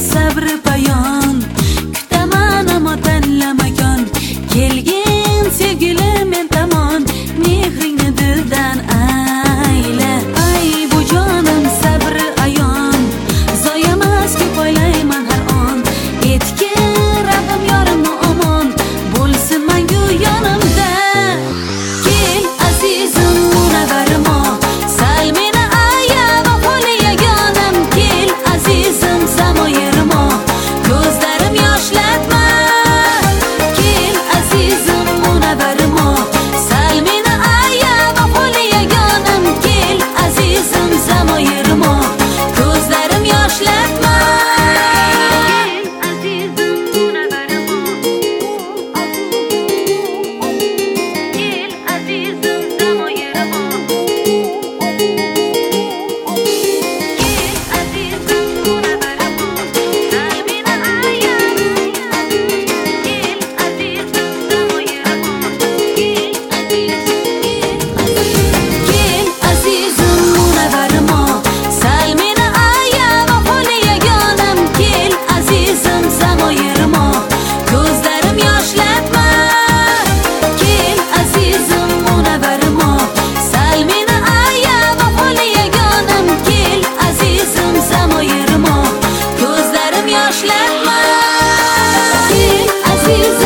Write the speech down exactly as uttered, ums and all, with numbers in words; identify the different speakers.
Speaker 1: sabri bayon, kutaman ammo tanlamagan. Kelgin sevgilim men tomon, mehringni dildan ayla. Ay bu jonim sabri ayon, zoyamas ko'p o'ylayman har on. Etgin Rabbim yorimni omon, bo'lsin mangu yonimda. Kel azizim munavvarimo, sal meni ayab qo'li yagonam. Kel azizim samoyirimo, ko'zlarim yoshlatma. Kel azizim munavvarimo, sal meni ayab qo'li yagonam. Kel azizim samoyirimo, ko'zlarim yoshlatma. Aziz